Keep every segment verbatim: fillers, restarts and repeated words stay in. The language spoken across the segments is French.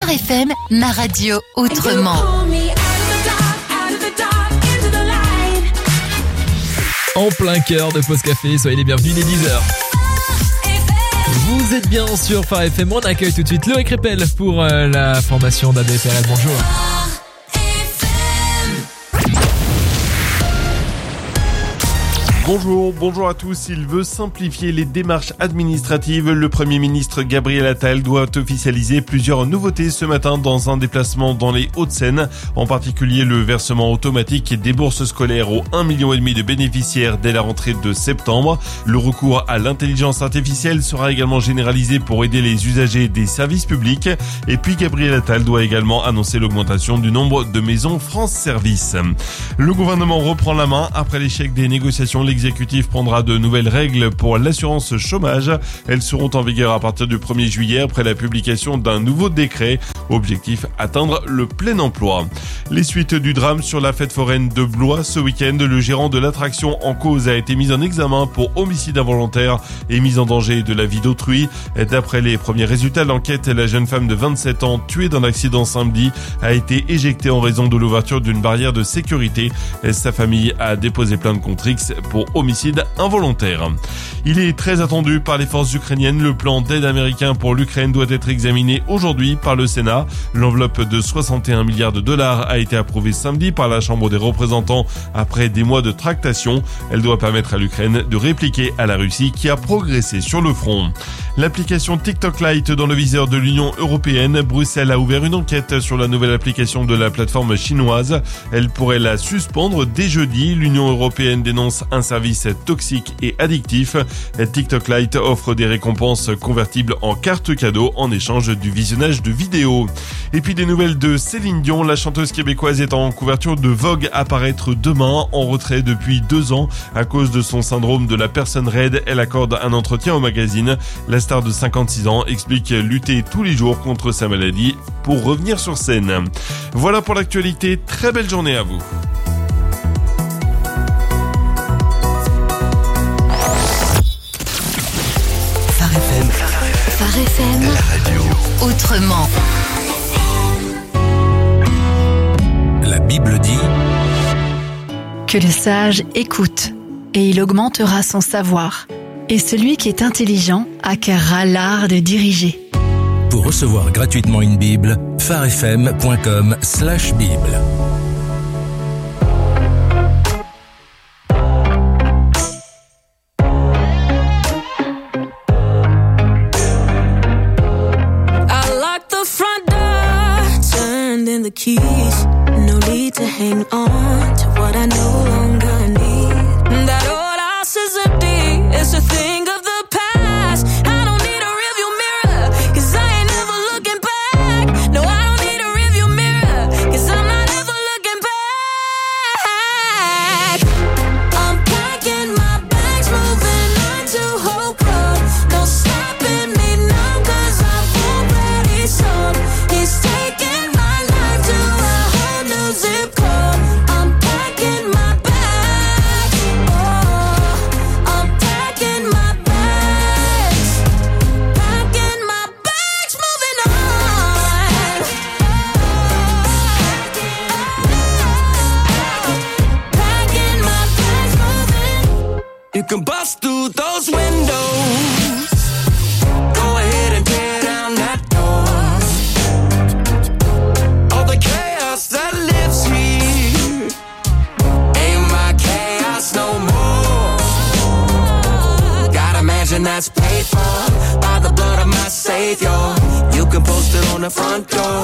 Phare F M, ma radio autrement. En plein cœur de Pause Café, soyez les bienvenus, il est dix heures. Vous êtes bien sur Phare F M, on accueille tout de suite Loïc Repel pour euh, la formation d'A D F R L. Bonjour. Bonjour, bonjour à tous. Il veut simplifier les démarches administratives. Le Premier ministre Gabriel Attal doit officialiser plusieurs nouveautés ce matin dans un déplacement dans les Hauts-de-Seine. En particulier le versement automatique des bourses scolaires aux un virgule cinq million de bénéficiaires dès la rentrée de septembre. Le recours à l'intelligence artificielle sera également généralisé pour aider les usagers des services publics. Et puis Gabriel Attal doit également annoncer l'augmentation du nombre de maisons France Service. Le gouvernement reprend la main après l'échec des négociations. L'exécutif prendra de nouvelles règles pour l'assurance chômage. Elles seront en vigueur à partir du premier juillet après la publication d'un nouveau décret. Objectif, atteindre le plein emploi. Les suites du drame sur la fête foraine de Blois ce week-end, le gérant de l'attraction en cause a été mis en examen pour homicide involontaire et mise en danger de la vie d'autrui. D'après les premiers résultats de l'enquête, la jeune femme de vingt-sept ans tuée dans l'accident samedi a été éjectée en raison de l'ouverture d'une barrière de sécurité. Sa famille a déposé plainte contre X pour homicide involontaire. Il est très attendu par les forces ukrainiennes. Le plan d'aide américain pour l'Ukraine doit être examiné aujourd'hui par le Sénat. L'enveloppe de soixante et un milliards de dollars a été approuvée samedi par la Chambre des représentants après des mois de tractation. Elle doit permettre à l'Ukraine de répliquer à la Russie qui a progressé sur le front. L'application TikTok Lite dans le viseur de l'Union européenne. Bruxelles a ouvert une enquête sur la nouvelle application de la plateforme chinoise. Elle pourrait la suspendre dès jeudi. L'Union européenne dénonce un service toxique et addictif. TikTok Lite offre des récompenses convertibles en cartes cadeaux en échange du visionnage de vidéos. Et puis des nouvelles de Céline Dion. La chanteuse québécoise est en couverture de Vogue à paraître demain, en retrait depuis deux ans à cause de son syndrome de la personne raide. Elle accorde un entretien au magazine. La star de cinquante-six ans explique lutter tous les jours contre sa maladie pour revenir sur scène. Voilà pour l'actualité. Très belle journée à vous. Phare F M. Phare F M. La radio. Autrement. La Bible dit que le sage écoute, et il augmentera son savoir. Et celui qui est intelligent acquerra l'art de diriger. pour recevoir gratuitement une Bible, pharefm point com slash Bible. The keys, no need to hang on to what I no longer need. That old house is empty, it's a thing of the past. I don't need a rearview mirror, cause I ain't never looking back. No, I don't need a rearview mirror, cause I'm not ever looking back. I'm packing my bags, moving on to Hope Road. No stopping me now, cause I've already sold. He's taking zip code. I'm packing my bags. Oh, I'm packing my bags. Packing my bags, moving on. Packing my bags, moving. You can bust through those windows. Go ahead and tear down that door. All the chaos that lives here ain't my chaos no more. Gotta imagine that's paid for by the blood of my Savior. You can post it on the front door.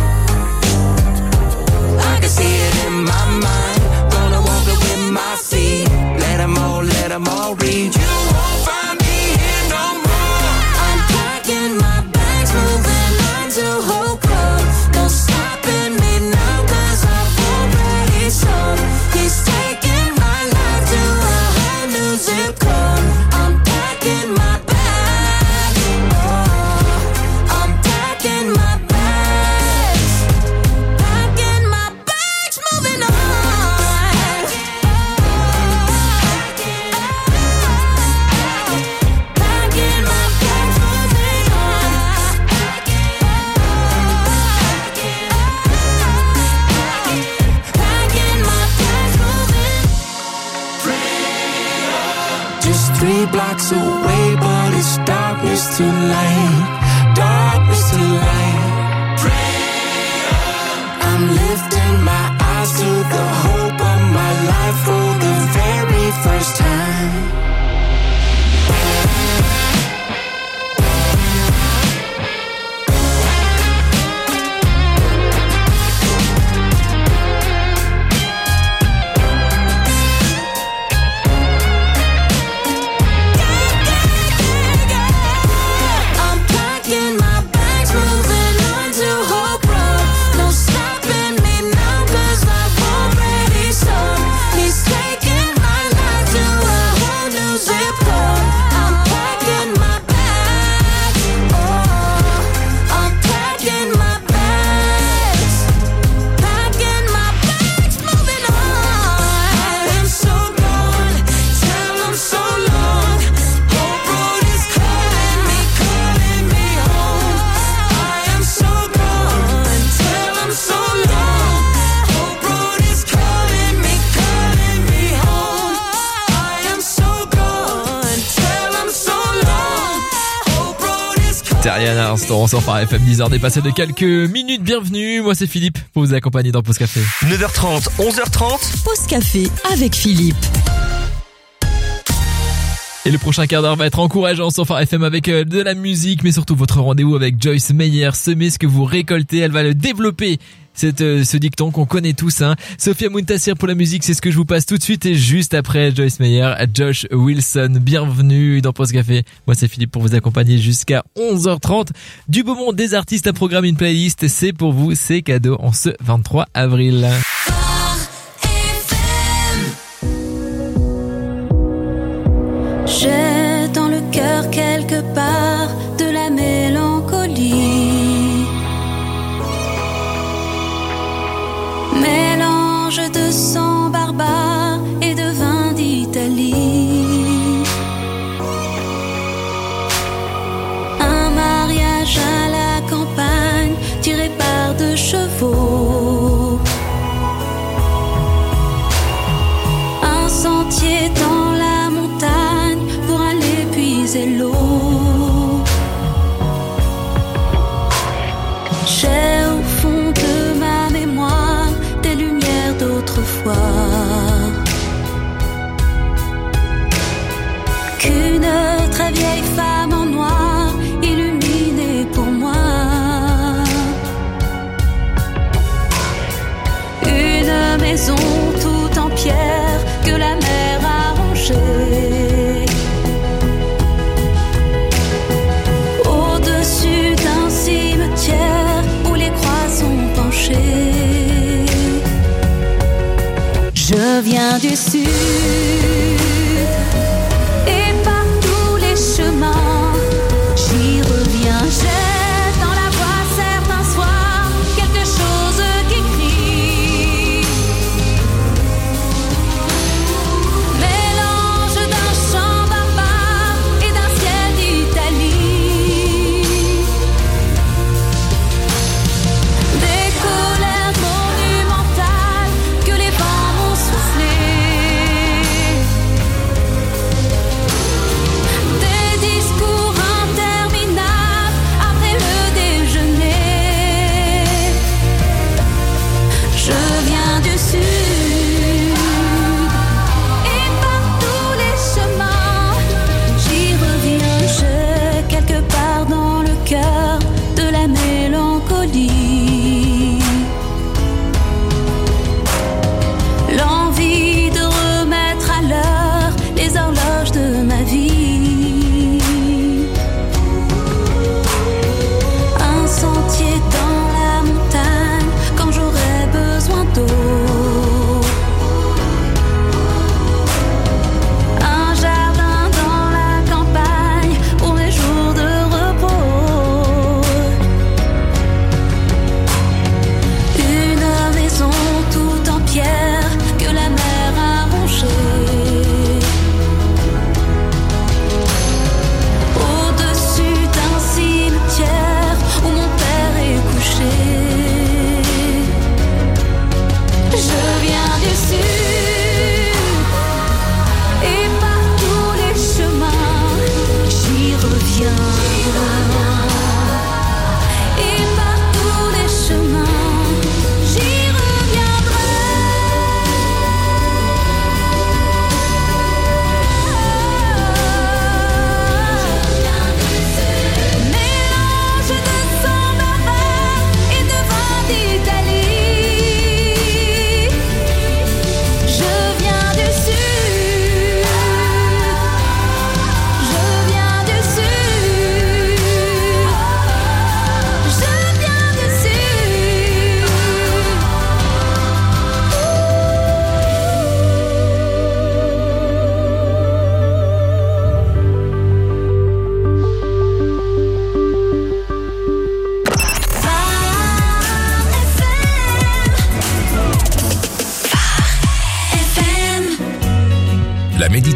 I can see it in my mind. Gonna walk it with my feet. Let them all, let them all read. You won't find me here no more. I'm packing my bags, moving on to Hope Road. No stopping me now, cause I've already sold. He's taking my life to a whole new zip code. I'm packing my bags. Oh, I'm packing my bags. Packing my bags, moving on. us away, but it's darkness to light, darkness to light. Pray. I'm lifting my eyes to the hope of my life for the very first time. Terrien à l'instant sur Phare F M, dix heures dépassées de quelques minutes. Bienvenue, moi c'est Philippe pour vous accompagner dans Pause Café. neuf heures trente, onze heures trente. Pause Café avec Philippe. Et le prochain quart d'heure va être encourageant sur Phare F M avec de la musique, mais surtout votre rendez-vous avec Joyce Meyer. Semez ce que vous récoltez, elle va le développer. C'est euh, ce dicton qu'on connaît tous, hein. Sophia Muntassir pour la musique, c'est ce que je vous passe tout de suite. Et juste après Joyce Meyer, Josh Wilson. Bienvenue dans Pause Café. Moi c'est Philippe pour vous accompagner jusqu'à onze heures trente. Du beau monde, des artistes à programme, une playlist. C'est pour vous, c'est cadeau en ce vingt-trois avril. J'ai dans le cœur quelque part de la mélancolie. Mélange de sang barbare et de vin d'Italie. Un mariage à la campagne tiré par deux chevaux. Un sentier dans la montagne pour aller puiser l'eau. J'ai au fond de ma mémoire des lumières d'autrefois, qu'une très vieille femme en noir illuminait pour moi. Une maison toute en pierre que la mer a rongée. Au-dessus d'un cimetière où les croix sont penchées. Je viens du sud et par tous les chemins j'y reviens. J'ai dans la voix certains soirs quelque chose qui crie. Mélange d'un chant barbare et d'un ciel d'Italie. Des colères monumentales que les vents m'ont soufflé. Des discours interminables après le déjeuner. Je viens du sud et par tous les chemins j'y reviens. J'ai quelque part dans le cœur de la mélancolie. L'envie de remettre à l'heure les horloges de ma vie. Un sentier dans la montagne quand j'aurai besoin d'eau.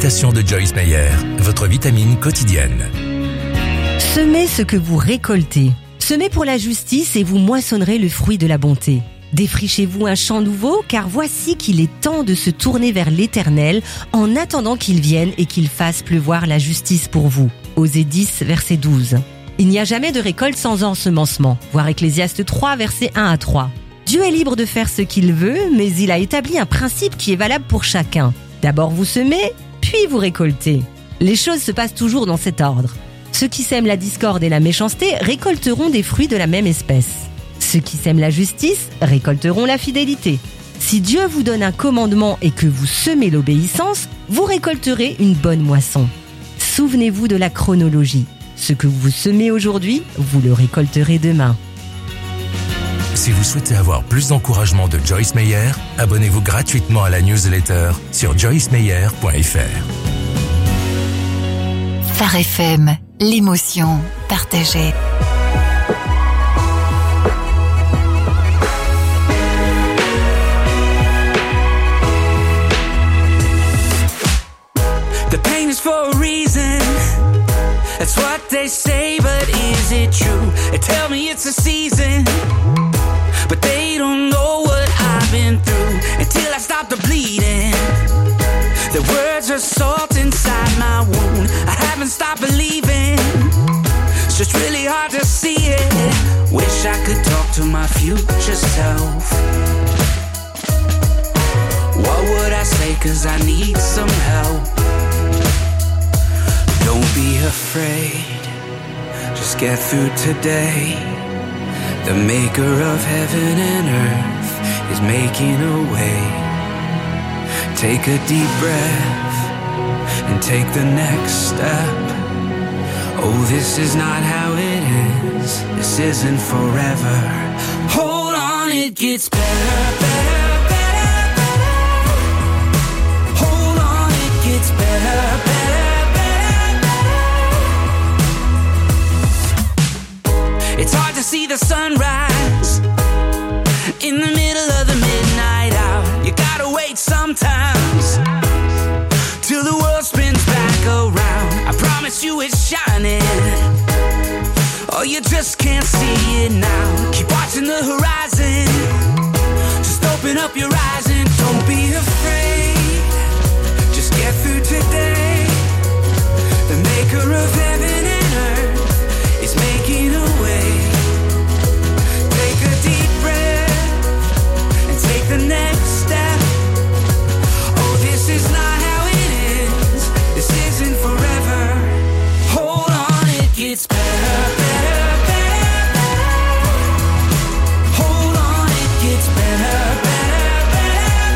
méditation de Joyce Meyer, votre vitamine quotidienne. Semez ce que vous récoltez. Semez pour la justice et vous moissonnerez le fruit de la bonté. Défrichez-vous un champ nouveau, car voici qu'il est temps de se tourner vers l'Éternel en attendant qu'il vienne et qu'il fasse pleuvoir la justice pour vous. Osée dix, verset douze. Il n'y a jamais de récolte sans ensemencement. Voir Ecclésiaste trois, verset un à trois. Dieu est libre de faire ce qu'il veut, mais il a établi un principe qui est valable pour chacun. D'abord vous semez, puis vous récoltez. Les choses se passent toujours dans cet ordre. Ceux qui sèment la discorde et la méchanceté récolteront des fruits de la même espèce. Ceux qui sèment la justice récolteront la fidélité. Si Dieu vous donne un commandement et que vous semez l'obéissance, vous récolterez une bonne moisson. Souvenez-vous de la chronologie. Ce que vous semez aujourd'hui, vous le récolterez demain. Si vous souhaitez avoir plus d'encouragement de Joyce Meyer, abonnez-vous gratuitement à la newsletter sur joyce meyer point f r. Phare F M, l'émotion partagée. The pain is for a reason. That's what they say, but is it true? They tell me it's a season, but they don't know what I've been through until I stop the bleeding. The words are salt inside my wound. I haven't stopped believing. It's just really hard to see it. Wish I could talk to my future self. What would I say? 'Cause I need some help. Don't be afraid. Just get through today. The maker of heaven and earth is making a way. Take a deep breath and take the next step. Oh, this is not how it is. This isn't forever. Hold on, it gets better, better, better, better. Hold on, it gets better, better, better, better. It's hard to see the sunrise in the middle of the midnight hour. You gotta wait sometimes till the world spins back around. I promise you it's shining. Oh, you just can't see it now. Keep watching the horizon. Just open up your eyes and don't be afraid. Just get through today. The maker of heaven and earth is making a way. Take a deep breath and take the next step. Oh, this is not how it is. This isn't forever. Hold on, it gets better, better, better, better. Hold on, it gets better, better, better,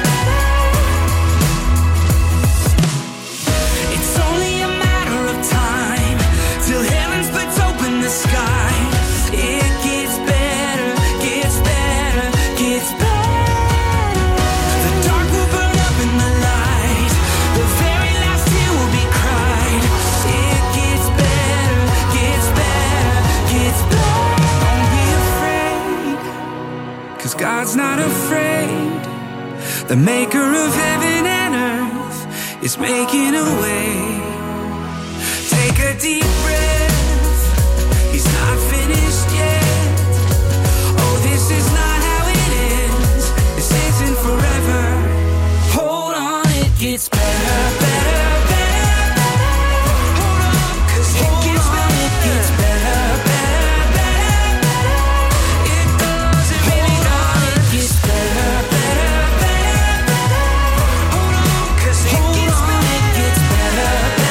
better. It's only a matter of time till heaven splits open the sky. It gets better, gets better, gets better. The dark will burn up in the light. The very last tear will be cried. It gets better, gets better, gets better. Don't be afraid, 'cause God's not afraid. The maker of heaven and earth is making a way. Take a deep breath. He's not finished yet. Oh, this is not how it is. This isn't forever. Hold on, it gets better, better, better, better. Hold on, 'cause it gets better, it gets better, better, better, better. It does, it really does. It gets better, better, better, better. Hold on, 'cause it gets better, it gets better,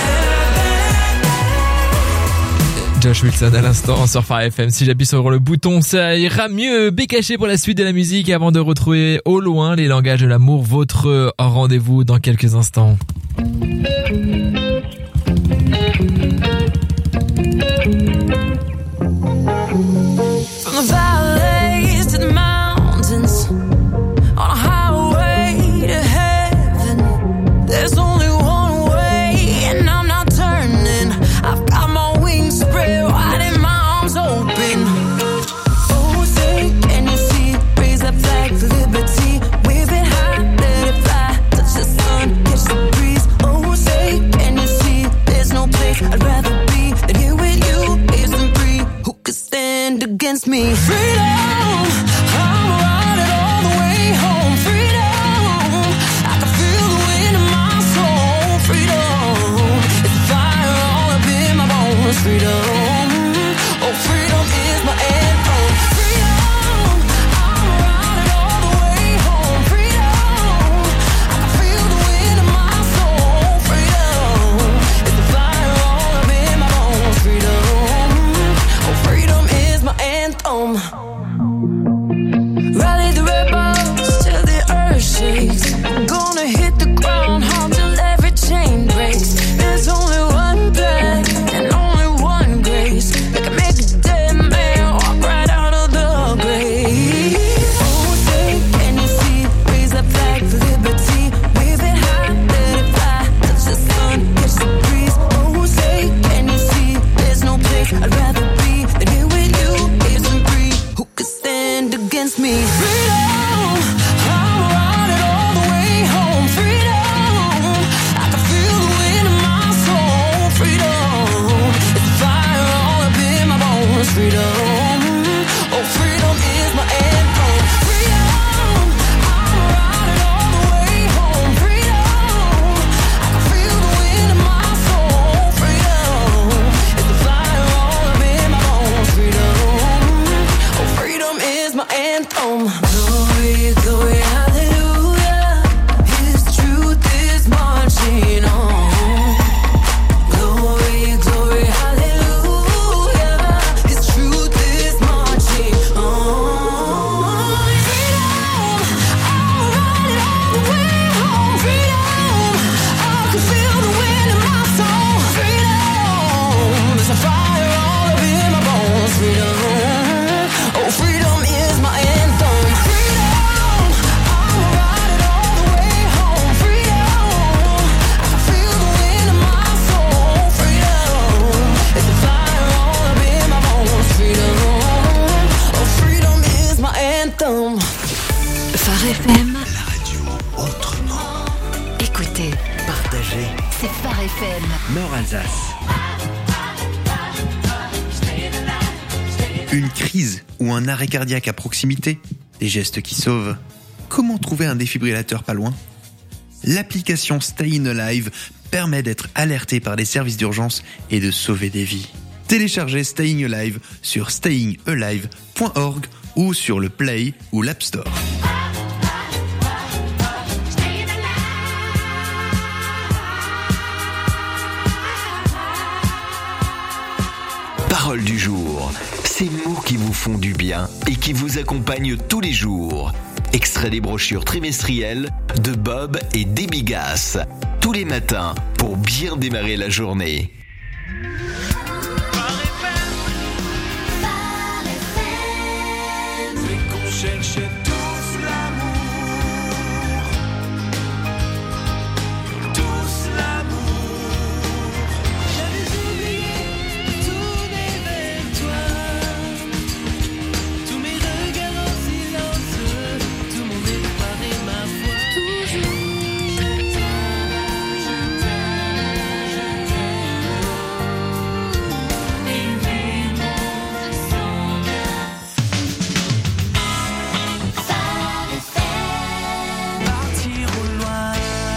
better, better. Josh Wilson à l'instant sur Phare F M. Si j'appuie sur le bouton, ça ira mieux. B caché pour la suite de la musique avant de retrouver au loin les langages de l'amour. Votre rendez-vous dans quelques instants. From the valleys to the mountains, on a highway to heaven, there's only one way, and I'm not turning. I've got my wings spread wide and my arms open. Oh, say, can you see? Raise that flag for liberty. Wave it high, let it fly. Touch the sun, catch the breeze. Oh, say, against me. Freedom, I'm riding all the way home. Freedom, I can feel the wind in my soul. Freedom, it's a fire all up in my bones. Freedom, oh freedom is my anthem. Freedom, I'm riding all the way home. Freedom, I can feel the wind in my soul. Freedom, it's a fire all up in my bones. Freedom, oh freedom is my anthem. Glory, glory, hallelujah. His truth is marching on. Glory, glory, hallelujah. His truth is marching on. Freedom, I'm riding all the way home. Freedom, I can feel the wind in my soul. Freedom, there's a fire all up in my bones. Freedom, oh freedom is my anthem. Freedom, I'm riding all the way home. Freedom, I can feel the wind in my soul. Freedom, it's a fire all up in my bones. Freedom, oh freedom is my anthem. Phare F M. La radio autrement. Écoutez, Partagez. c'est Phare F M. Nord Alsace. Une crise ou un arrêt cardiaque à proximité, des gestes qui sauvent. Comment trouver un défibrillateur pas loin ? L'application Staying Alive permet d'être alerté par des services d'urgence et de sauver des vies. Téléchargez Staying Alive sur staying alive point org ou sur le Play ou l'App Store. Parole du jour. Ces mots qui vous font du bien et qui vous accompagnent tous les jours. Extrait des brochures trimestrielles de Bob et Debbie Gass. Tous les matins pour bien démarrer la journée. C'est qu'on cherchait tous l'amour, tous l'amour. J'avais oublié de tourner vers toi, tous mes regards en silence, tout mon espoir et ma foi. Toujours je t'aime, je t'aime, je t'aime. Et les mots sont bien. Partir au loin,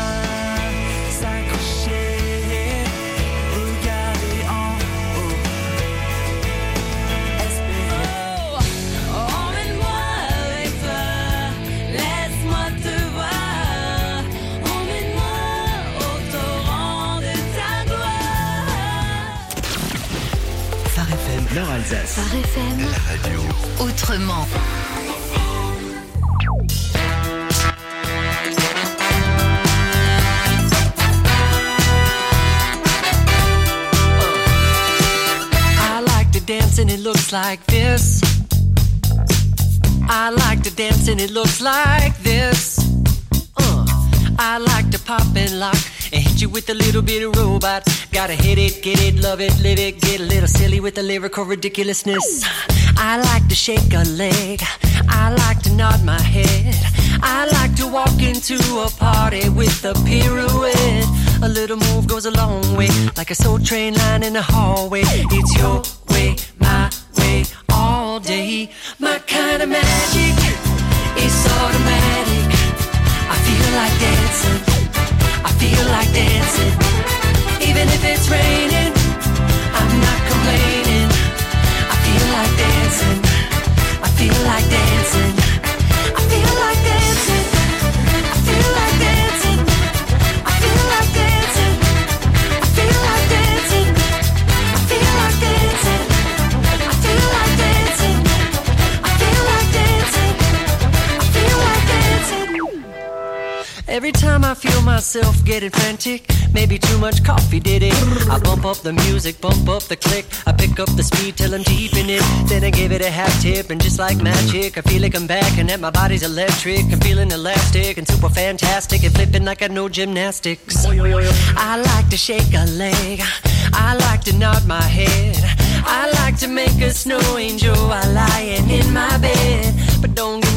s'accrocher, regarder en haut, espérer. Emmène-moi avec toi, laisse-moi te voir. Emmène-moi au torrent de ta gloire. Phare F M. Nord Alsace. Phare F M. La radio. Autrement. I like to dance and it looks like this. I like to dance and it looks like this. Uh, I like to pop and lock and hit you with a little bit of robot. Gotta hit it, get it, love it, live it, get a little silly with the lyrical ridiculousness. I like to shake a leg. I like to nod my head. I like to walk into a party with a pirouette. A little move goes a long way, like a soul train line in the hallway. It's your way, my way, all day. My kind of magic is automatic. I feel like dancing. I feel like dancing. Even if it's raining, I'm not complaining. I feel like dancing. I feel like dancing. I feel like dancing. I feel like dancing. I feel like dancing. I feel like dancing. I feel like dancing. I feel like dancing. I feel like dancing. I feel like dancing. Every time I feel myself getting frantic, maybe too much coffee did it. I bump up the music, bump up the click. I pick up the speed till I'm deep in it. Then I give it a half tip and just like magic, I feel like I'm back and that my body's electric. I'm feeling elastic and super fantastic and flipping like I know gymnastics. I like to shake a leg. I like to nod my head. I like to make a snow angel while lying in my bed. But don't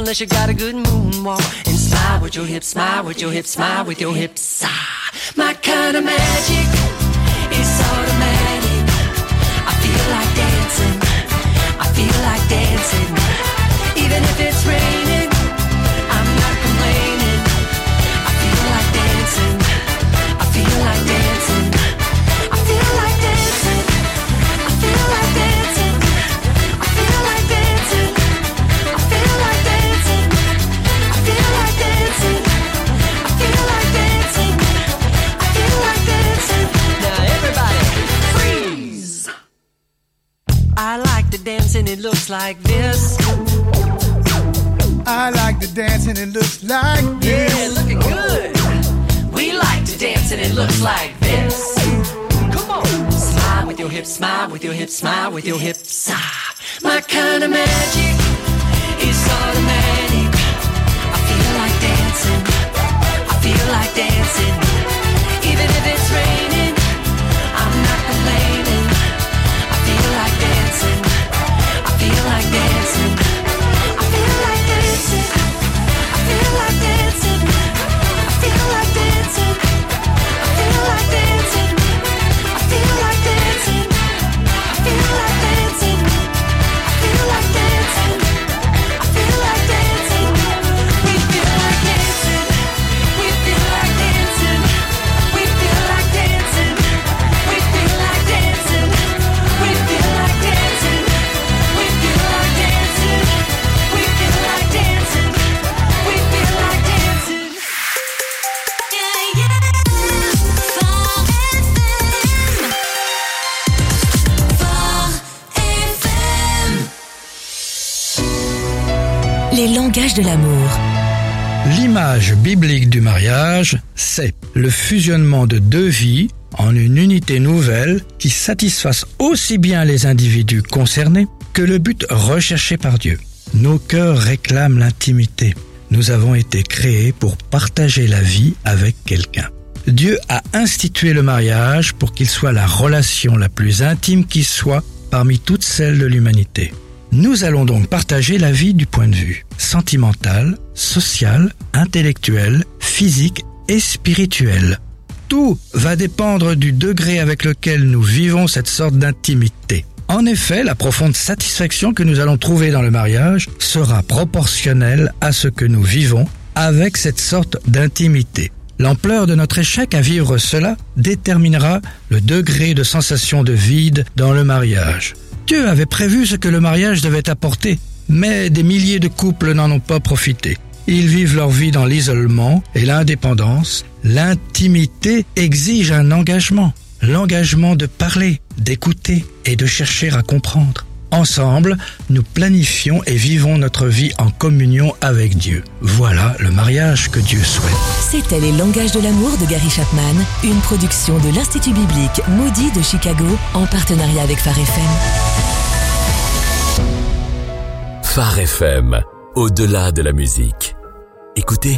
unless you got a good moonwalk. And smile with your hips, smile with your hips, smile with your hips. Ah, my kind of magic is automatic. I feel like dancing, I feel like dancing. Even if it's raining, I'm not complaining. I feel like dancing, I feel like dancing. I feel like dancing, I feel like dancing. I feel like dancing, I feel like dancing. I feel like dancing, I feel like dancing. I feel like dancing. Now everybody freeze. I like to dance and it looks like this. I like to dance and it looks like this. Yeah, looking good. We like to dance and it looks like this. Come on. Smile with your hips, smile with your hips, smile with your hips. Ah, my kind of magic is automatic. I feel like dancing, I feel like dancing. Even if it's raining, I'm not complaining. I feel like dancing, I feel like dancing. I feel like dancing, I feel like dancing. I feel like dancing, I feel like dancing. I feel like dancing, I feel like dancing. I feel like dancing, I feel like dancing. We feel like dancing, we feel like dancing. We feel like dancing, we feel like dancing. We feel like dancing, we feel like dancing. We feel like dancing, we feel like dancing. Yeah, yeah. Fort F M. Les langages de l'amour. L'image biblique du mariage, c'est le fusionnement de deux vies en une unité nouvelle qui satisfasse aussi bien les individus concernés que le but recherché par Dieu. Nos cœurs réclament l'intimité. Nous avons été créés pour partager la vie avec quelqu'un. Dieu a institué le mariage pour qu'il soit la relation la plus intime qui soit parmi toutes celles de l'humanité. Nous allons donc partager la vie du point de vue sentimental, social, intellectuel, physique et spirituel. Tout va dépendre du degré avec lequel nous vivons cette sorte d'intimité. En effet, la profonde satisfaction que nous allons trouver dans le mariage sera proportionnelle à ce que nous vivons avec cette sorte d'intimité. L'ampleur de notre échec à vivre cela déterminera le degré de sensation de vide dans le mariage. Dieu avait prévu ce que le mariage devait apporter, mais des milliers de couples n'en ont pas profité. Ils vivent leur vie dans l'isolement et l'indépendance. L'intimité exige un engagement, l'engagement de parler, d'écouter et de chercher à comprendre. Ensemble, nous planifions et vivons notre vie en communion avec Dieu. Voilà le mariage que Dieu souhaite. C'était Les langages de l'amour de Gary Chapman, une production de l'Institut biblique Moody de Chicago en partenariat avec Phare F M. Phare F M, au-delà de la musique. Écoutez.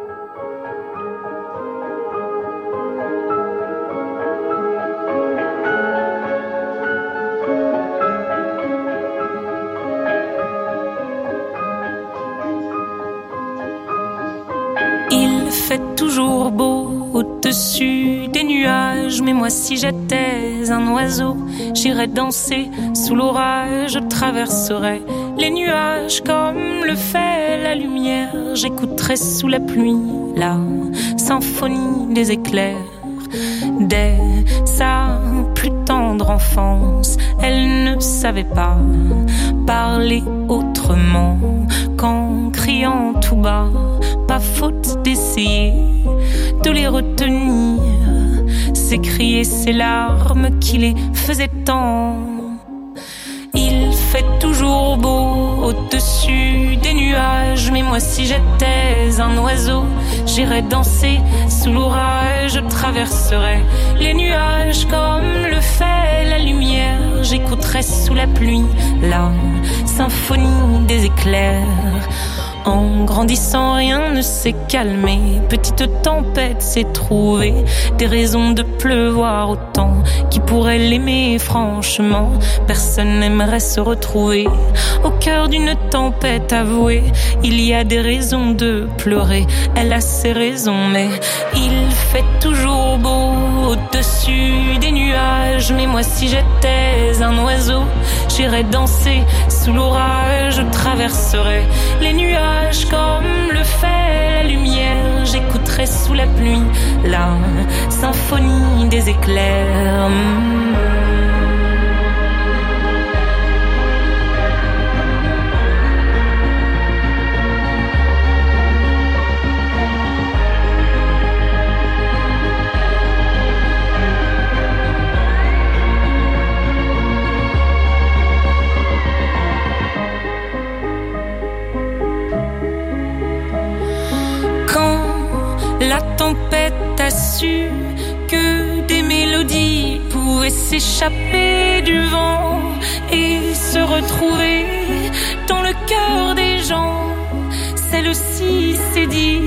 Il fait toujours beau au-dessus des nuages, mais moi si j'étais un oiseau, j'irais danser sous l'orage, je traverserais les nuages comme le fait la lumière, j'écouterais sous la pluie la symphonie des éclairs. Dès sa plus tendre enfance, elle ne savait pas parler autrement qu'en criant tout bas. Pas faute d'essayer de les retenir, s'écrier ces larmes qui les faisaient tant. Il fait toujours beau au-dessus des nuages, mais moi si j'étais un oiseau, j'irais danser sous l'orage, je traverserais les nuages comme le fait la lumière, j'écouterais sous la pluie la symphonie des éclairs. En grandissant, rien ne s'est calmé. Petite tempête s'est trouvée, des raisons de pleuvoir autant. Qui pourrait l'aimer franchement? Personne n'aimerait se retrouver au cœur d'une tempête avouée. Il y a des raisons de pleurer, elle a ses raisons, mais il fait toujours beau au-dessus des nuages. Mais moi si j'étais un oiseau, j'irais danser sous l'orage. Je traverserais les nuages comme le fait la lumière. J'écouterais sous la pluie la symphonie des éclairs. La tempête a su que des mélodies pouvaient s'échapper du vent et se retrouver dans le cœur des gens. Celle aussi c'est dire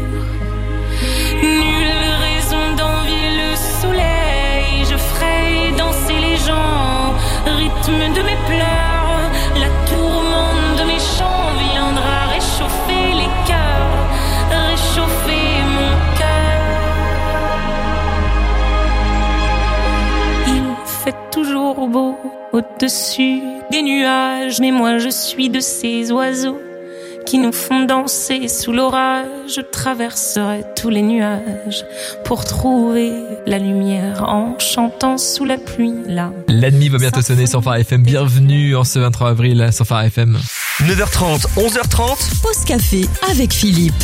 nulle raison d'envier le soleil. Je ferai danser les gens, rythme de mes pleurs. La tourmente de mes chants viendra réchauffer les cœurs, réchauffer mon cœur. Il fait toujours beau au-dessus des nuages, mais moi je suis de ces oiseaux qui nous font danser sous l'orage. Je traverserai tous les nuages pour trouver la lumière en chantant sous la pluie là. La nuit va bientôt sonner sur Phare F M. Bienvenue en ce vingt-trois avril sur Phare F M. neuf heures trente, onze heures trente. Pause café avec Philippe.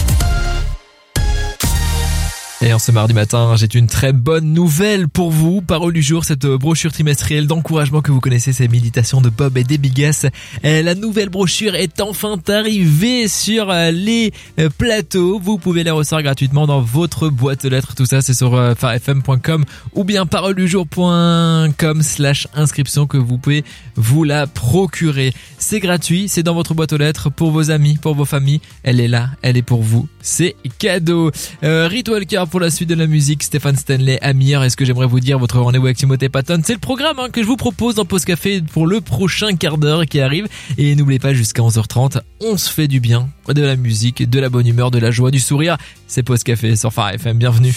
Et en ce mardi matin, j'ai une très bonne nouvelle pour vous. Parole du jour, cette brochure trimestrielle d'encouragement que vous connaissez, ces méditations de Bob et Debbie Gass. La nouvelle brochure est enfin arrivée sur les plateaux. Vous pouvez la recevoir gratuitement dans votre boîte aux lettres. Tout ça, c'est sur phare f m point com ou bien parole du jour point com slash inscription que vous pouvez vous la procurer. C'est gratuit, c'est dans votre boîte aux lettres pour vos amis, pour vos familles. Elle est là, elle est pour vous. C'est cadeau. Euh, Ritual Car pour la suite de la musique, Stéphane Stanley, Amir. Est-ce que j'aimerais vous dire votre rendez-vous avec Timothée Patton? C'est le programme hein, que je vous propose dans Pause Café pour le prochain quart d'heure qui arrive. Et n'oubliez pas, jusqu'à onze heures trente, on se fait du bien, de la musique, de la bonne humeur, de la joie, du sourire. C'est Pause Café sur Phare F M. Bienvenue.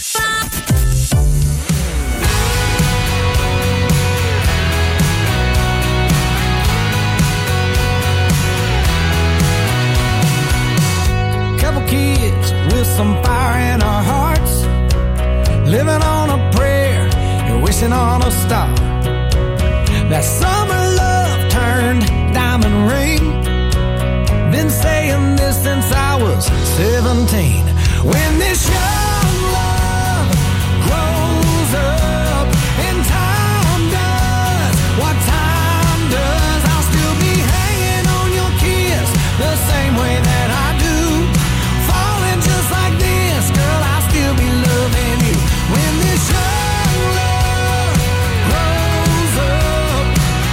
Kids with some fire in our hearts, living on a prayer and wishing on a star. That summer love turned diamond ring. Been saying this since I was seventeen. When this young love grows up and time does what time does, I'll still be hanging on your kiss the same way that I do. Just like this, girl, I'll still be loving you. When this young love grows up,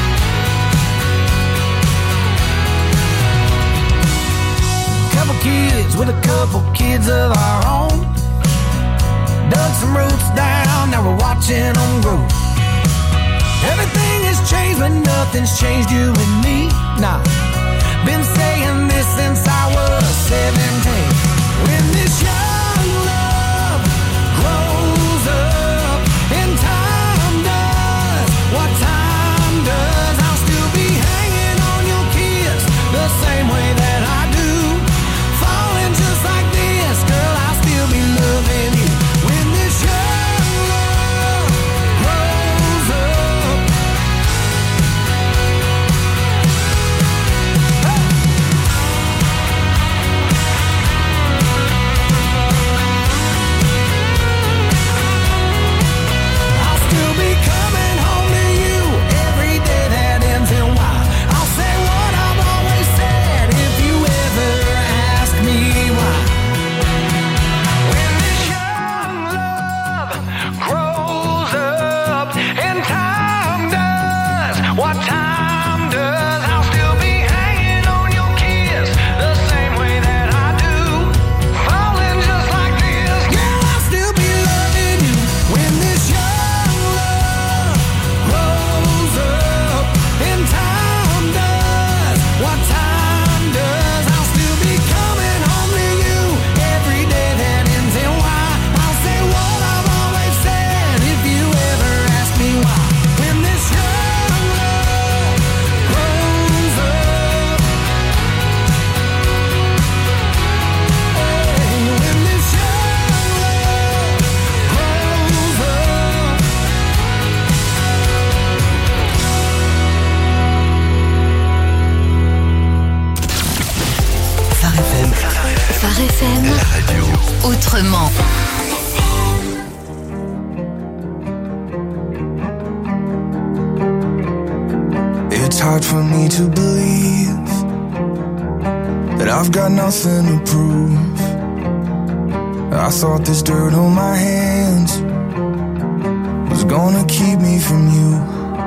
couple kids with a couple kids of our own, dug some roots down, now we're watching them grow. Everything has changed, but nothing's changed you and me. Nah, been saying this since I was seventeen. When this young love grows up and time does what time does, I'll still be hanging on your kiss the same way that I do. Falling just like this, girl, I'll still be loving you. When this young love grows up, hey! Phare F M. La radio. Autrement. It's hard for me to believe that I've got nothing to prove. I thought this dirt on my hands was gonna keep me from you.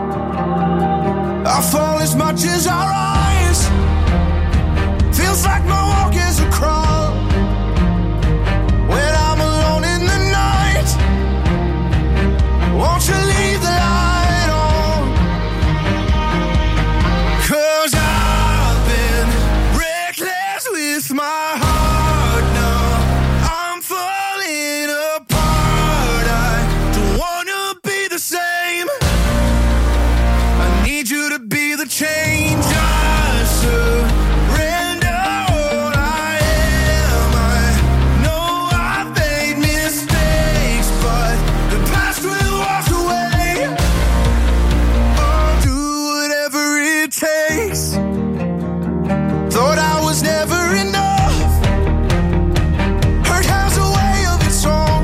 I fall as much as I rise. Feels like my walk is a crawl. When I'm alone in the night, won't you leave the light on? 'Cause I've been reckless with my heart now. I'm falling apart. I don't wanna be the same. I need you to be the change I surrender all I am. I know I've made mistakes, but the past will wash away. I'll do whatever it takes. Thought I was never enough. Hurt has a way of its own.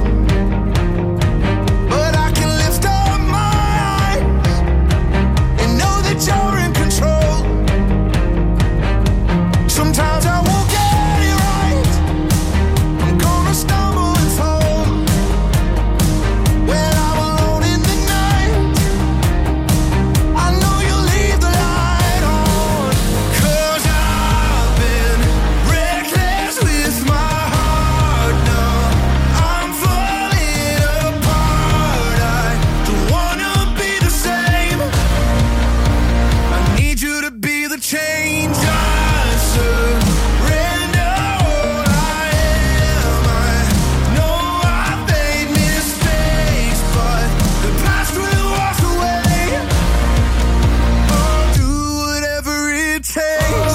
But I can lift up my eyes and know that you're in control. Sometimes I won't get it right. I'm gonna stumble and fall. When I'm alone in the night, I know you'll leave the light on. 'Cause I've been reckless with my heart now. I'm falling apart. I don't wanna be the same. I need you to be the change I surrender all I am. I know I've made mistakes, but the past will wash away. I'll do whatever it takes.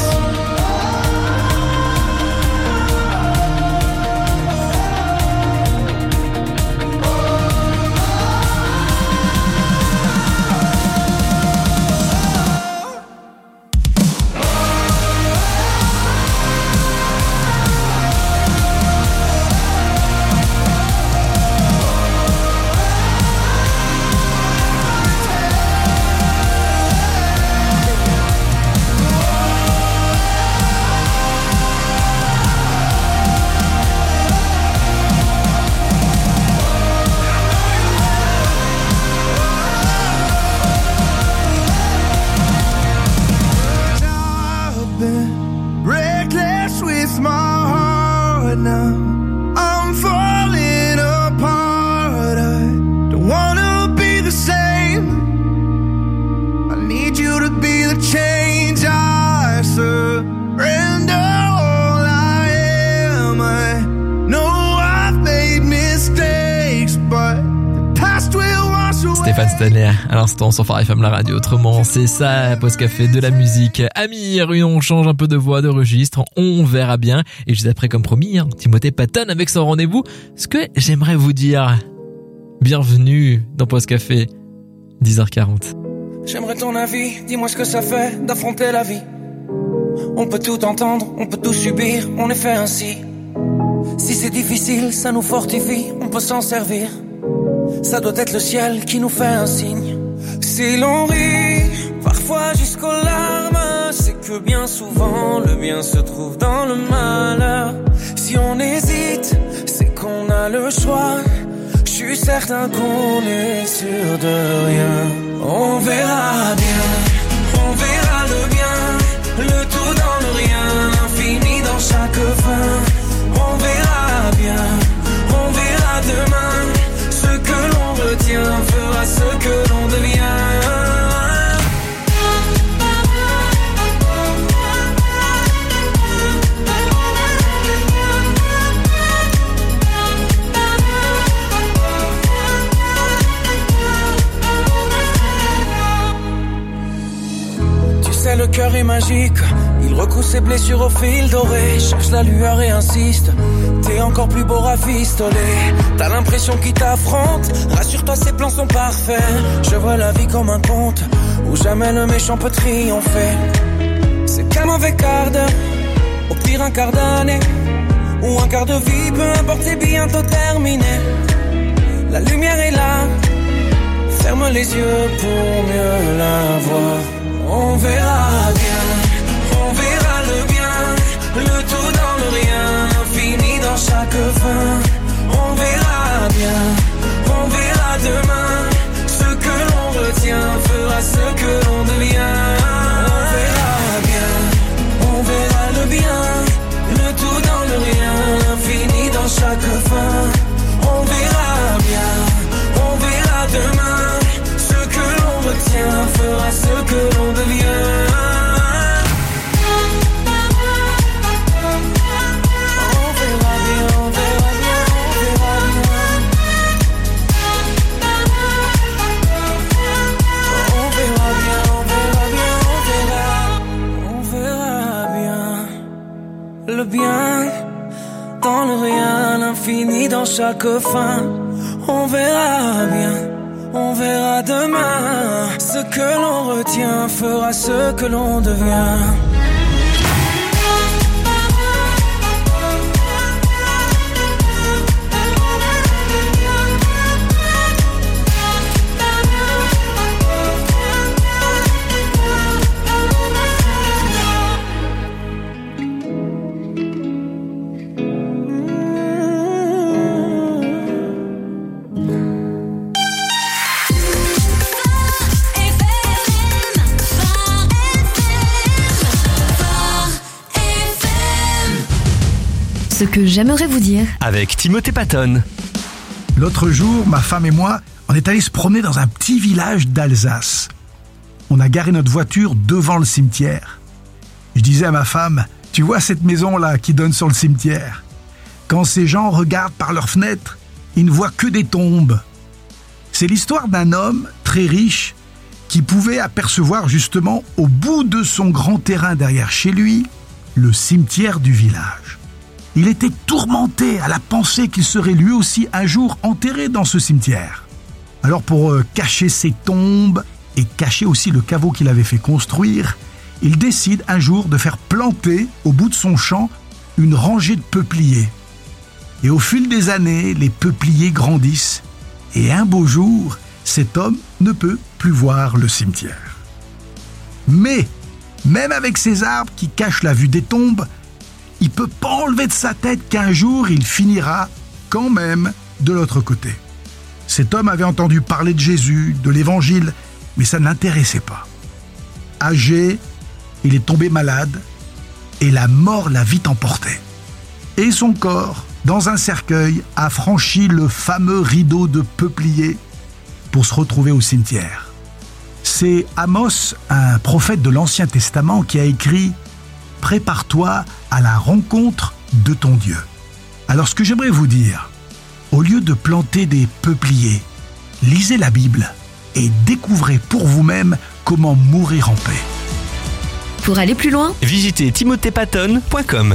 I've been reckless with my heart now. I'm falling apart. I don't wanna be the same. I need you to be the change I surrender all I am. I know I've made mistakes, but the past will wash away. Stéphane Stanley à l'instant sur Phare F M, la radio. Autrement, c'est ça, pause café, de la musique. Amir, on change un peu de voix, de registre, on verra bien. Et juste après, comme promis, hein, Timothée Patton avec son rendez-vous. Ce que j'aimerais vous dire, bienvenue dans Pause Café, dix heures quarante. J'aimerais ton avis, dis-moi ce que ça fait d'affronter la vie. On peut tout entendre, on peut tout subir, on est fait ainsi. Si c'est difficile, ça nous fortifie, on peut s'en servir. Ça doit être le ciel qui nous fait un signe. Si l'on rit, parfois jusqu'aux larmes, c'est que bien souvent le bien se trouve dans le malheur. Si on hésite, c'est qu'on a le choix. Je suis certain qu'on est sûr de rien. On verra bien, on verra le bien, le tout dans le rien, l'infini dans chaque fin. On verra bien, on verra demain. Ce que l'on retient fera ce que l'on devient. Tu sais, le cœur est magique. Il recoue ses blessures au fil doré. Cherche la lueur et insiste. T'es encore plus beau rafistolé. T'as l'impression qu'il t'affronte. Rassure-toi, ses plans sont parfaits. Je vois la vie comme un conte où jamais le méchant peut triompher. C'est qu'un mauvais quart d'heure, au pire un quart d'année. ou un quart de vie, peu importe, c'est bientôt terminé. La lumière est là, ferme les yeux pour mieux la voir. On verra bien, on verra le bien, le tout dans le rien, fini dans chaque fin. On verra bien, on verra demain, ce que l'on retient fera ce que l'on devient. On verra bien, on verra le bien, le tout dans le rien, l'infini dans chaque fin. On verra bien, on verra demain, ce que l'on retient fera ce que l'on devient. Le bien dans le rien, l'infini dans chaque fin. On verra bien, on verra demain. Ce que l'on retient fera ce que l'on devient. Ce que j'aimerais vous dire. Avec Timothée Patton. L'autre jour, ma femme et moi, on est allés se promener dans un petit village d'Alsace. On a garé notre voiture devant le cimetière. Je disais à ma femme, tu vois cette maison-là qui donne sur le cimetière? Quand ces gens regardent par leurs fenêtres, ils ne voient que des tombes. C'est l'histoire d'un homme très riche qui pouvait apercevoir justement au bout de son grand terrain derrière chez lui, le cimetière du village. Il était tourmenté à la pensée qu'il serait lui aussi un jour enterré dans ce cimetière. Alors pour euh, cacher ses tombes et cacher aussi le caveau qu'il avait fait construire, il décide un jour de faire planter au bout de son champ une rangée de peupliers. Et au fil des années, les peupliers grandissent et un beau jour, cet homme ne peut plus voir le cimetière. Mais, même avec ces arbres qui cachent la vue des tombes, il ne peut pas enlever de sa tête qu'un jour, il finira quand même de l'autre côté. Cet homme avait entendu parler de Jésus, de l'Évangile, mais ça ne l'intéressait pas. Âgé, il est tombé malade et la mort l'a vite emporté. Et son corps, dans un cercueil, a franchi le fameux rideau de peupliers pour se retrouver au cimetière. C'est Amos, un prophète de l'Ancien Testament, qui a écrit « Prépare-toi à la rencontre de ton Dieu ». Alors ce que j'aimerais vous dire, au lieu de planter des peupliers, lisez la Bible et découvrez pour vous-même comment mourir en paix. Pour aller plus loin, visitez timothée patton point com.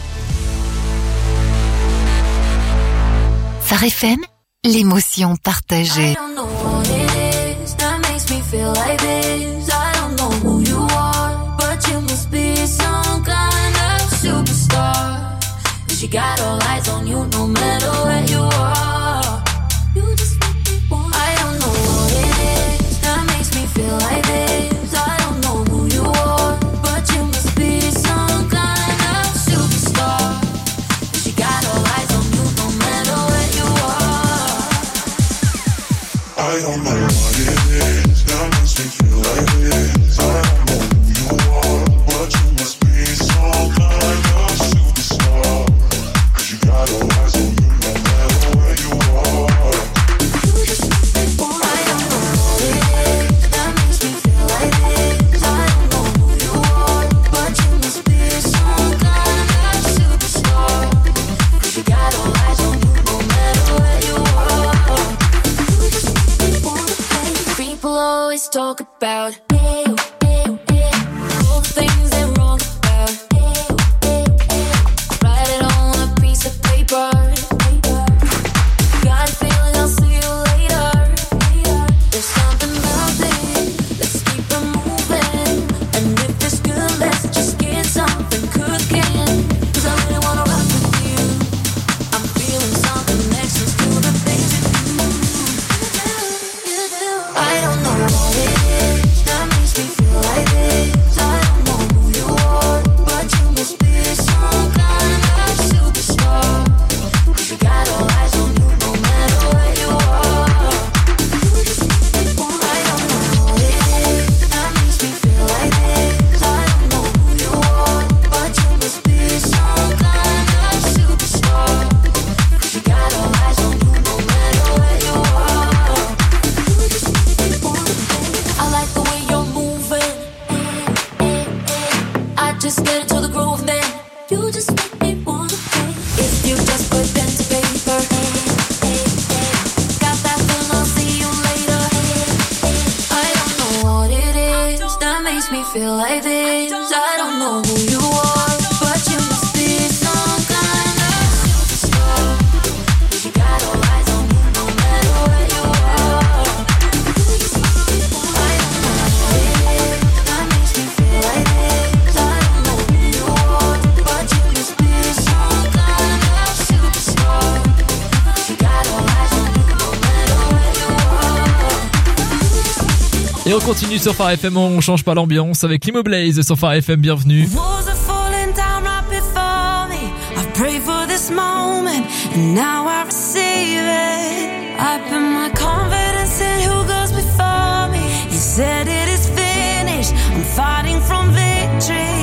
Phare F M, l'émotion partagée. She got all eyes on you no matter where you are. You just make me want. I don't know what it is that makes me feel like this. I don't know who you are, but you must be some kind of superstar. She got all eyes on you no matter where you are. I don't know what it is that makes me feel like this. I don't know who you are, but you must be some kind of superstar. You got all eyes on you no matter where you are. You just make me want. I don't know what it is that makes me feel like this. I don't know who you are, but you must be some kind of superstar. Cause you got all eyes on you no matter where you are. You just make me want. People always talk about hey, hey, hey, all the things they're wrong about. Write it on a piece of paper. Got a feeling I'll see you later. There's something about this. Let's keep it moving. And if it's good, let's just get something cooking. Cause I really wanna rock with you. feel like this. I don't know who you are, but you must be some kind of superstar. You got all eyes on you no matter where you are. I don't know it, that makes me feel like this. I don't know who you are, but you must be some kind of superstar. You got all eyes on you no matter where you are. Et on continue sur Phare F M, on change pas l'ambiance avec Limo Blaze sur Phare F M, bienvenue. Walls are falling down right before me. I prayed for this moment, and now I receive it. I put my confidence in who goes before me. He said it is finished. I'm fighting from victory.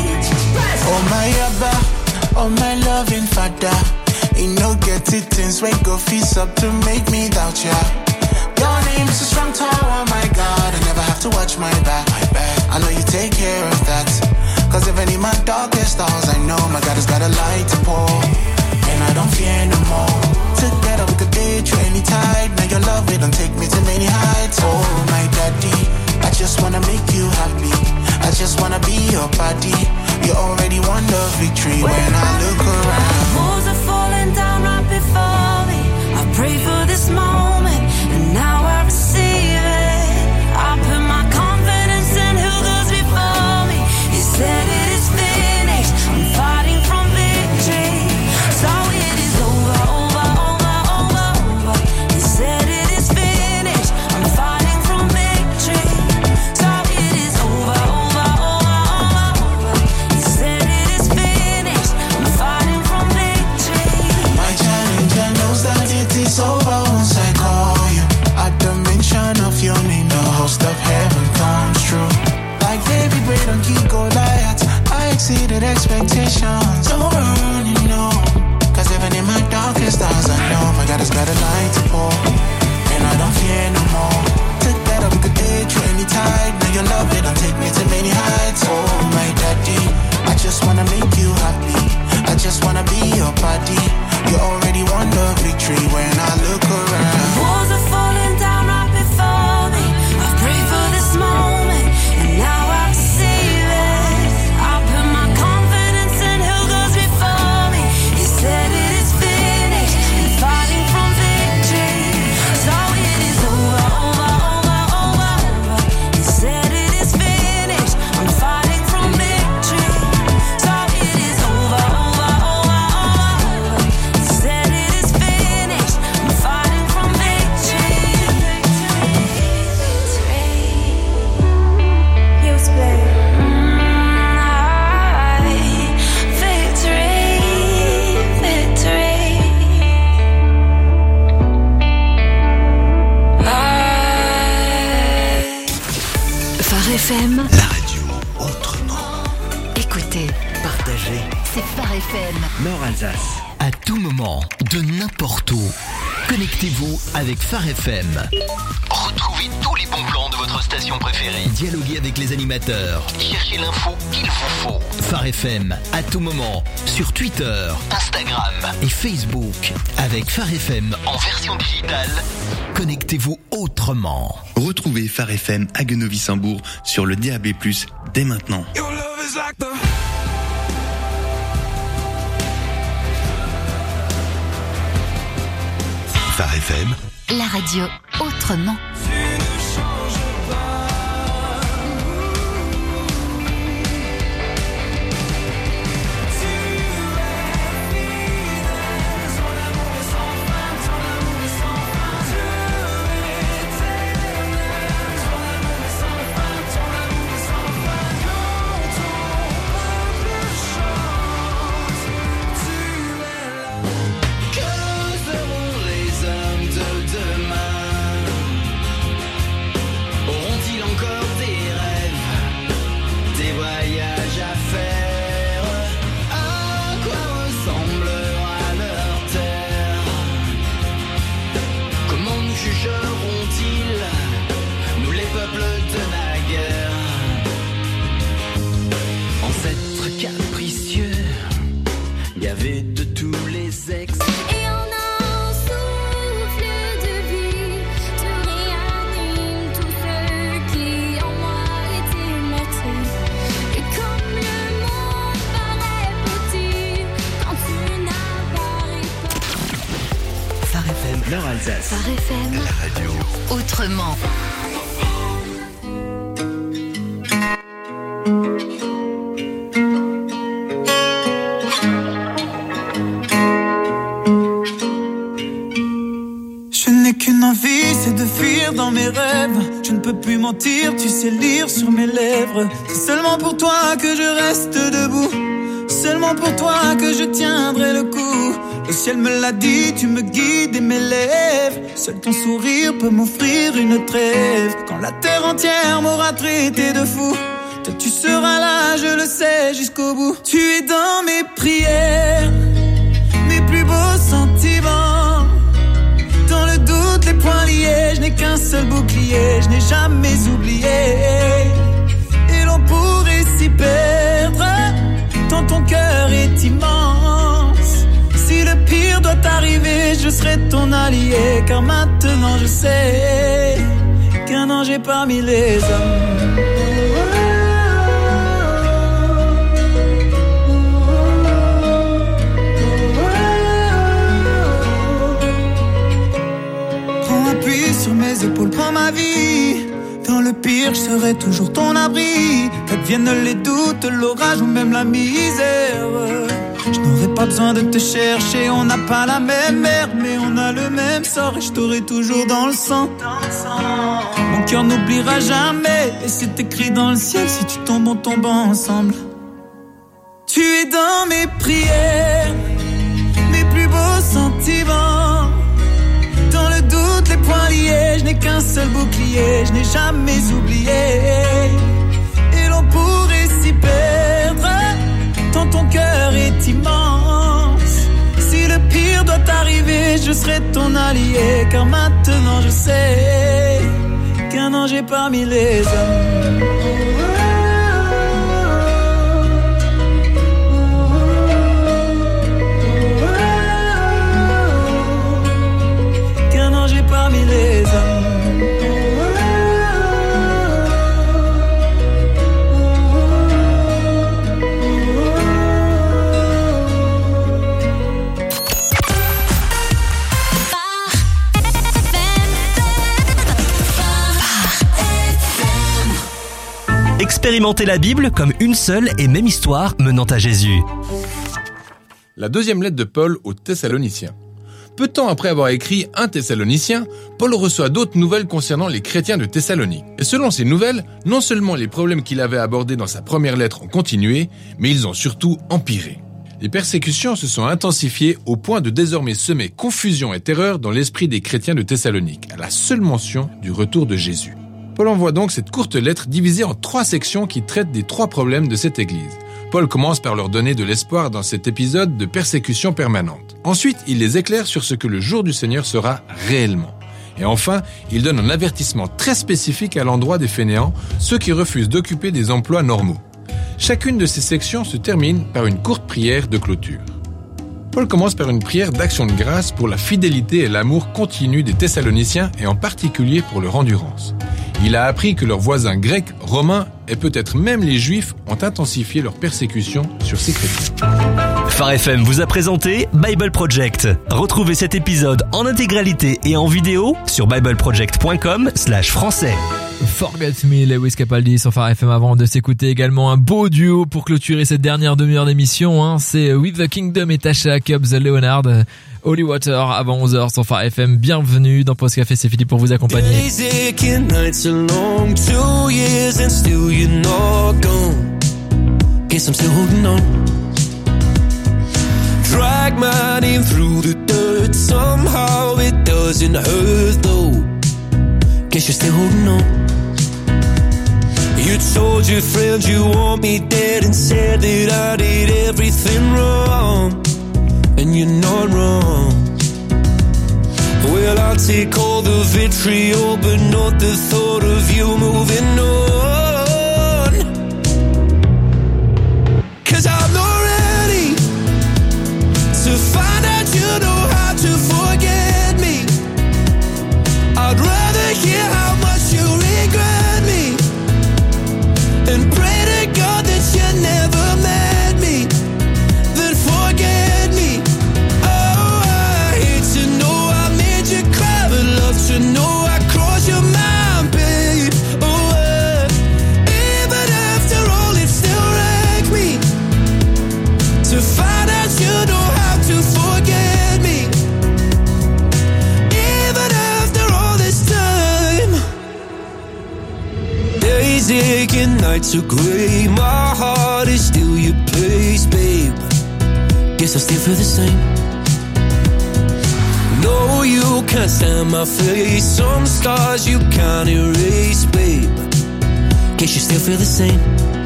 Oh my Abba, oh my loving Father. Ain't no get it things when go feast up to make me doubt ya. Your name is a strong tower, my God. I never have to watch my back. I know you take care of that. Cause even in my darkest hours, I know my God has got a light to pour. And I don't fear no more. Together we could day through any tide. Now your love, it don't take me to many heights. Oh my daddy, I just wanna make you happy. I just wanna be your buddy. You already won the victory when, when I look around. Walls are falling down right before me. I pray for this moment, and now I receive it. I put my confidence in who goes before me. He said it is finished. I'm fighting from victory. So it is over, over, over, over, over. He said it is finished. I'm fighting from victory. So it is over, over, over, over, over. He said it is finished. I'm fighting from victory. My challenger knows that it is over once I call you. At the mention of your name, the host of heaven comes true. Like baby bread on King Goliath, I exceeded expectations. Don't run, you know. Cause even in my darkest hours, I know my God has got a light to pour. And I don't fear no more. Together we could day through any tide. Now your love, it don't take me to many heights. Oh my daddy, I just wanna make you happy. I just wanna be your buddy. You already won the victory when I look around. Walls are falling down right before me. I prayed for this moment, and now I receive it. I put my confidence in who goes before me. He said it is finished. I'm fighting from victory. So it is over, over, over, over, over. He said it is finished. I'm fighting from victory. So it is over, over, over, over, over. He said it is finished. I'm fighting from victory. Heels play. Victory, victory. Phare F M. La radio autrement. Écoutez, Partagez. c'est Phare F M. Nord Alsace. À tout moment, de n'importe où. Connectez-vous avec Phare F M. Retrouvez tous les bons plans de votre station préférée. Dialoguez avec les animateurs. Cherchez l'info qu'il vous faut. Phare F M, à tout moment, sur Twitter, Instagram et Facebook. Avec Phare F M en version digitale, connectez-vous autrement. Retrouvez Phare F M à Guenovis-Saint-Bourg sur le D A B plus, dès maintenant. Your love is like the Phare F M, La radio autrement. Nord-Alsace. Phare F M. La radio. Autrement. Je n'ai qu'une envie, c'est de fuir dans mes rêves. Je ne peux plus mentir, tu sais lire sur mes lèvres. C'est seulement pour toi que je reste debout. Seulement pour toi que je tiendrai le coup. Le ciel me l'a dit, tu me guides et m'élèves. Seul ton sourire peut m'offrir une trêve. Quand la terre entière m'aura traité de fou, toi tu seras là, je le sais, jusqu'au bout. Tu es dans mes prières, mes plus beaux sentiments. Dans le doute, les poings liés, je n'ai qu'un seul bouclier, je n'ai jamais oublié. Et l'on pourrait s'y perdre, tant ton cœur est immense. Si le pire doit arriver, je serai ton allié. Car maintenant je sais qu'un ange est parmi les hommes. Prends appui sur mes épaules, prends ma vie. Dans le pire, je serai toujours ton abri. Qu'adviennent les doutes, l'orage ou même la misère. Je n'aurai pas besoin de te chercher, on n'a pas la même mère, mais on a le même sort et je t'aurai toujours dans le sang. Mon cœur n'oubliera jamais, et c'est écrit dans le ciel, si tu tombes, on tombe ensemble. Tu es dans mes prières, mes plus beaux sentiments. Dans le doute, les poings liés, je n'ai qu'un seul bouclier, je n'ai jamais oublié. Et l'on pourrait s'y perdre, tant ton cœur est immense. Si le pire doit arriver, je serai ton allié. Car maintenant je sais qu'un ange est parmi les hommes. Qu'un ange est parmi les hommes. Expérimentez la Bible comme une seule et même histoire menant à Jésus. La deuxième lettre de Paul aux Thessaloniciens. Peu de temps après avoir écrit un Thessalonicien, Paul reçoit d'autres nouvelles concernant les chrétiens de Thessalonique. Et selon ces nouvelles, non seulement les problèmes qu'il avait abordés dans sa première lettre ont continué, mais ils ont surtout empiré. Les persécutions se sont intensifiées au point de désormais semer confusion et terreur dans l'esprit des chrétiens de Thessalonique, à la seule mention du retour de Jésus. Paul envoie donc cette courte lettre divisée en trois sections qui traitent des trois problèmes de cette église. Paul commence par leur donner de l'espoir dans cet épisode de persécution permanente. Ensuite, il les éclaire sur ce que le jour du Seigneur sera réellement. Et enfin, il donne un avertissement très spécifique à l'endroit des fainéants, ceux qui refusent d'occuper des emplois normaux. Chacune de ces sections se termine par une courte prière de clôture. Paul commence par une prière d'action de grâce pour la fidélité et l'amour continu des Thessaloniciens et en particulier pour leur endurance. Il a appris que leurs voisins grecs, romains et peut-être même les juifs ont intensifié leur persécution sur ces chrétiens. Phare F M vous a présenté Bible Project. Retrouvez cet épisode en intégralité et en vidéo sur bibleproject point com slash français. Forget Me, Lewis Capaldi sur Phare F M avant de s'écouter également un beau duo pour clôturer cette dernière demi-heure d'émission. Hein. C'est With the Kingdom et Tasha Cobbs Leonard. Holy Water avant onze heures sur Phare F M. Bienvenue dans Pause Café, c'est Philippe pour vous accompagner. Drag my name through the dirt. Somehow it doesn't hurt though. Guess you're still holding on. You told your friends you want me dead and said that I did everything wrong. And you're not wrong. Well, I'll take all the vitriol, but not the thought of you moving on. 'Cause I'm not ready to find out you know how to forget me. I'd rather hear how much you regret me and pray to God that you never met me, then forget me. Oh, I hate to know I made you nights are grey, my heart is still your place, babe. Guess I still feel the same. No, you can't stand my face. Some stars you can't erase, babe. Guess you still feel the same.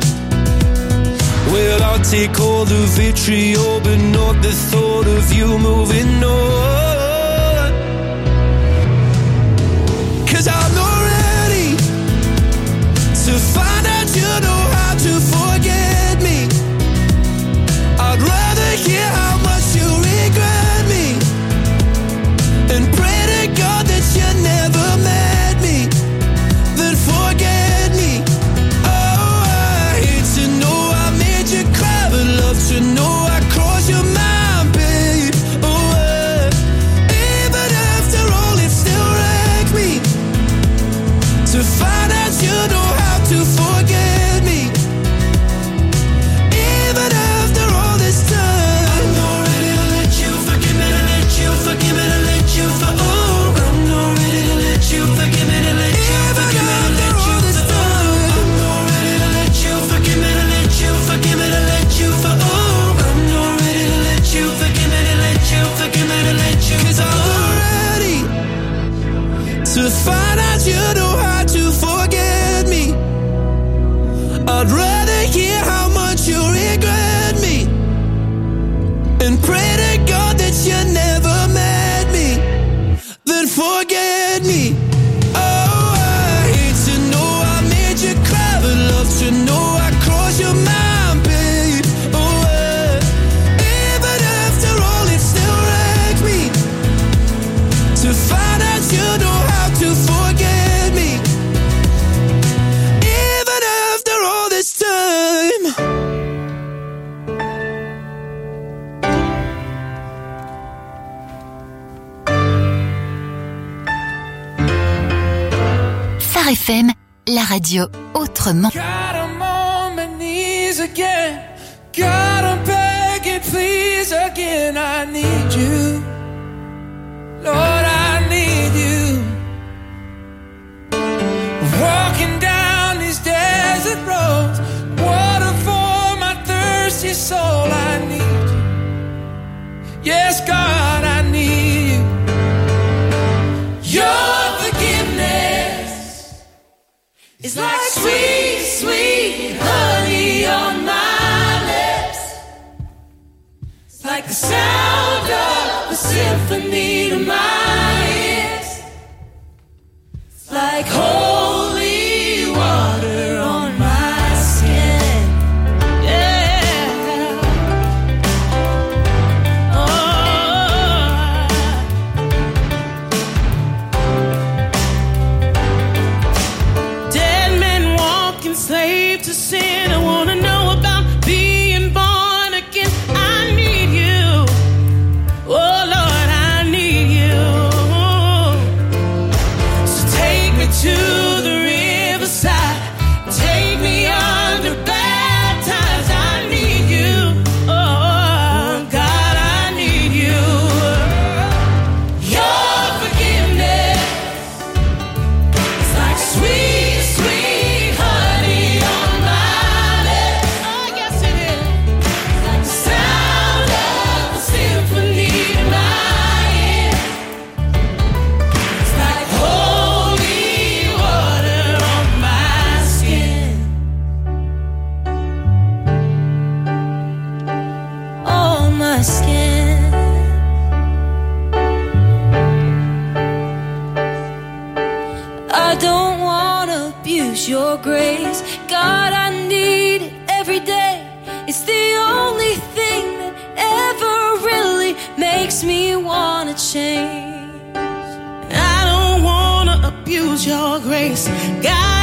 Well, I'll take all the vitriol, but not the thought of you moving on. 'Cause I'm not ready to find out you know how to forget me. I'd rather hear how much you regret me and pray to God that you never met me, then forget me. Oh, I hate to know I made you cry, but love to know I crossed your mind, babe. Oh, uh, even after all, it still wrecks me to find out you know how to forget me. Even after all this time, I'm not ready to let you forgive me, to let you forgive me, to let you for oh, I'm not ready to let you forgive me, to let you forgive me, to let you for oh, I'm not ready to let you forgive me, to let you forgive me, to let you for oh, I'm not ready to let you forgive me, to let you forgive me, to let you 'cause I'm not ready to find out you know how to forget me. I'd rather hear how much you regret me and pray to God that you never met me, then forget me. Oh, I hate to know I made you cry, but love to know I crossed your mind, babe. Oh, uh, even after all, it still wrecks me to find out you know how to forget me. Even after all this time. Phare F M, la radio autrement. God, I'm on my knees again. God, I'm begging, please again. I need you. Lord, I need you. Walking down these desert roads, water for my thirsty soul. I need you. Yes, God, I need you. Your forgiveness is like sweet, sweet honey on my lips. It's like the sound of a symphony to my ears. It's like holy water on my skin. Yeah. Oh. Dead men walking, slave to sin. I wanna know about being born again. I need you. Oh Lord, I need you. So take me to the riverside. Take me under baptized. I need you. Oh God, I need you. Your forgiveness is like sweet, sweet honey on my lips. Oh yes it is. It's like the sound of a symphony in my ears. It's like holy water on my skin. On my skin. I don't wanna abuse your grace. God, I need it every day. It's the only thing that ever really makes me wanna change. I don't wanna abuse your grace. God,